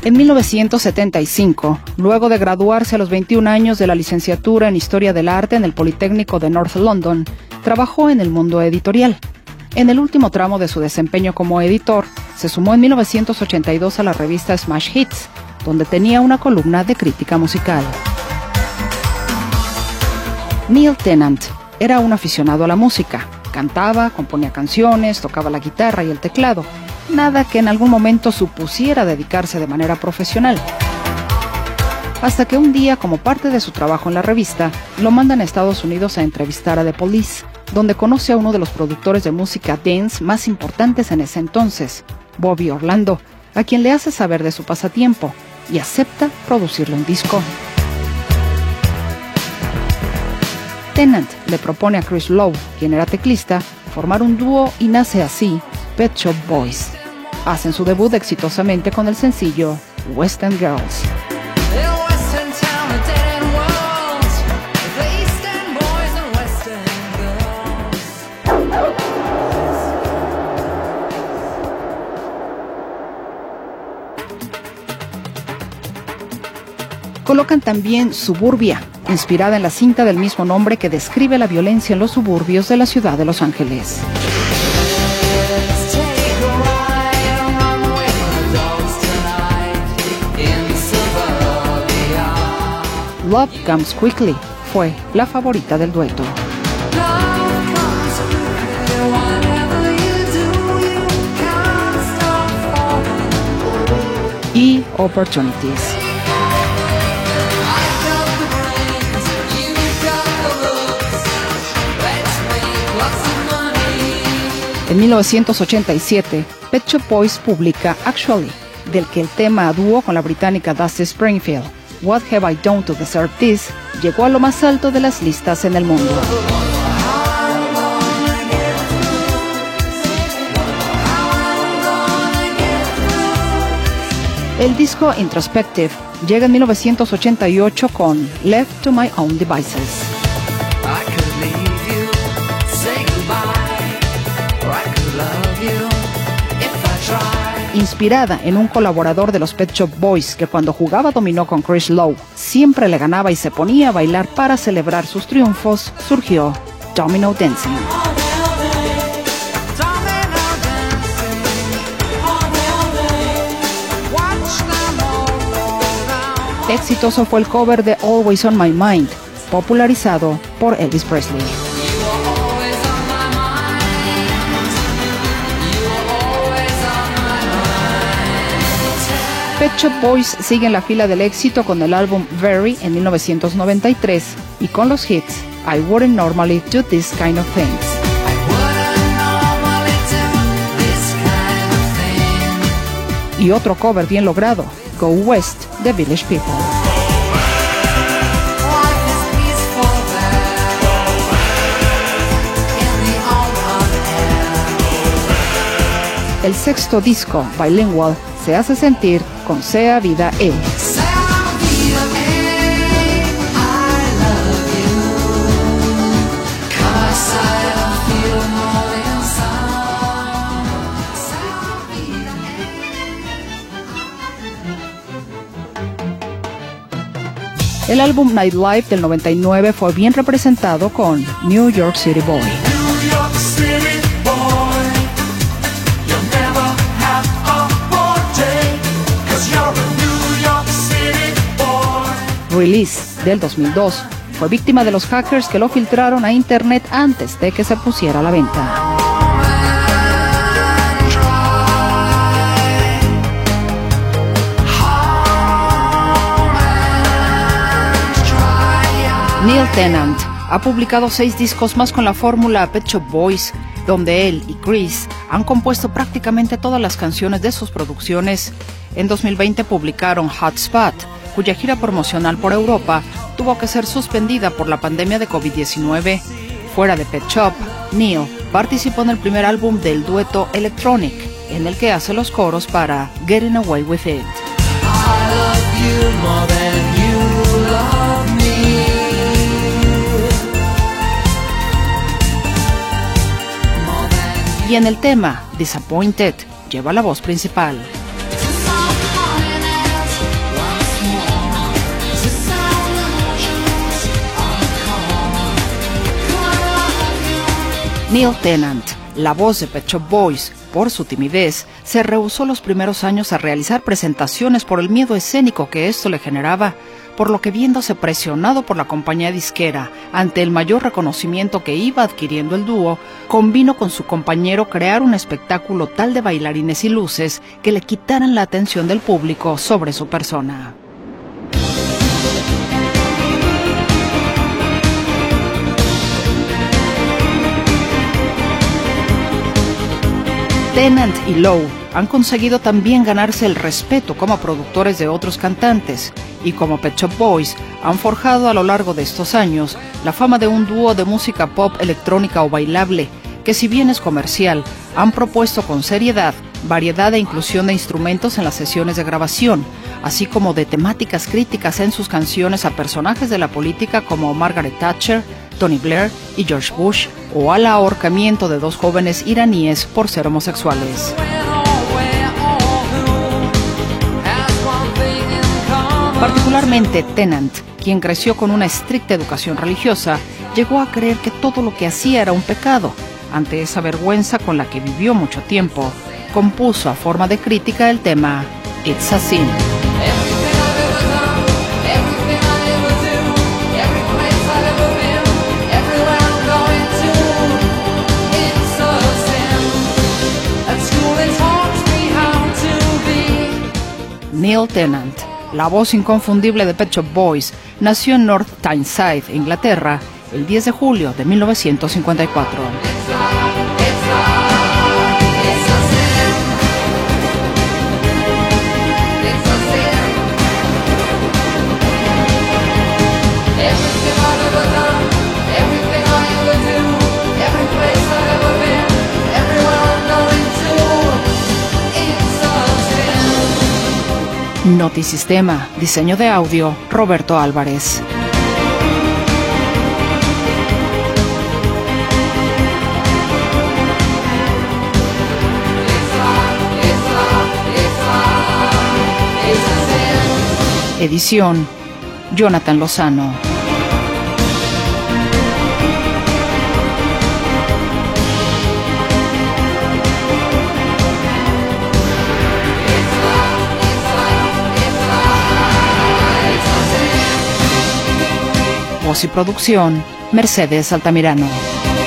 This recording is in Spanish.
En 1975, luego de graduarse a los 21 años de la licenciatura en Historia del Arte en el Politécnico de North London, trabajó en el mundo editorial. En el último tramo de su desempeño como editor, se sumó en 1982 a la revista Smash Hits, donde tenía una columna de crítica musical. Neil Tennant era un aficionado a la música. Cantaba, componía canciones, tocaba la guitarra y el teclado. Nada que en algún momento supusiera dedicarse de manera profesional. Hasta que un día, como parte de su trabajo en la revista, lo mandan a Estados Unidos a entrevistar a The Police, donde conoce a uno de los productores de música dance más importantes en ese entonces, Bobby Orlando, a quien le hace saber de su pasatiempo y acepta producirle un disco. Tennant le propone a Chris Lowe, quien era teclista, formar un dúo y nace así Pet Shop Boys. Hacen su debut exitosamente con el sencillo West End Girls. Colocan también Suburbia, inspirada en la cinta del mismo nombre que describe la violencia en los suburbios de la ciudad de Los Ángeles. Love Comes Quickly fue la favorita del dueto. Y Opportunities. En 1987, Pet Shop Boys publica Actually, del que el tema a dúo con la británica Dusty Springfield, What Have I Done to Deserve This, llegó a lo más alto de las listas en el mundo. El disco Introspective llega en 1988 con Left to My Own Devices. Inspirada en un colaborador de los Pet Shop Boys que cuando jugaba dominó con Chris Lowe siempre le ganaba y se ponía a bailar para celebrar sus triunfos, surgió Domino Dancing. Exitoso fue el cover de Always on My Mind, popularizado por Elvis Presley. Pet Shop Boys sigue en la fila del éxito con el álbum Very en 1993 y con los hits I Wouldn't Normally Do This Kind of Things. Y otro cover bien logrado, Go West, The Village People. El sexto disco, Bilingual, se hace sentir con Sea Vida E. El álbum Nightlife del 99 fue bien representado con New York City Boy. Release del 2002 fue víctima de los hackers que lo filtraron a internet antes de que se pusiera a la venta. Neil Tennant ha publicado 6 discos más con la fórmula Pet Shop Boys, donde él y Chris han compuesto prácticamente todas las canciones de sus producciones. En 2020 publicaron Hotspot, cuya gira promocional por Europa tuvo que ser suspendida por la pandemia de COVID-19. Fuera de Pet Shop, Neil participó en el primer álbum del dueto Electronic, en el que hace los coros para Getting Away With It. Y en el tema Disappointed lleva la voz principal. Neil Tennant, la voz de Pet Shop Boys, por su timidez, se rehusó los primeros años a realizar presentaciones por el miedo escénico que esto le generaba, por lo que viéndose presionado por la compañía disquera ante el mayor reconocimiento que iba adquiriendo el dúo, convino con su compañero crear un espectáculo tal de bailarines y luces que le quitaran la atención del público sobre su persona. Tennant y Lowe han conseguido también ganarse el respeto como productores de otros cantantes, y como Pet Shop Boys han forjado a lo largo de estos años la fama de un dúo de música pop electrónica o bailable, que si bien es comercial, han propuesto con seriedad variedad e inclusión de instrumentos en las sesiones de grabación, así como de temáticas críticas en sus canciones a personajes de la política como Margaret Thatcher, Tony Blair y George Bush, o al ahorcamiento de 2 jóvenes iraníes por ser homosexuales. Particularmente Tennant, quien creció con una estricta educación religiosa, llegó a creer que todo lo que hacía era un pecado. Ante esa vergüenza con la que vivió mucho tiempo, compuso a forma de crítica el tema It's a Sin. Neil Tennant, la voz inconfundible de Pet Shop Boys, nació en North Tyneside, Inglaterra, el 10 de julio de 1954. Notisistema, diseño de audio, Roberto Álvarez. Edición, Jonathan Lozano. Voz y producción, Mercedes Altamirano.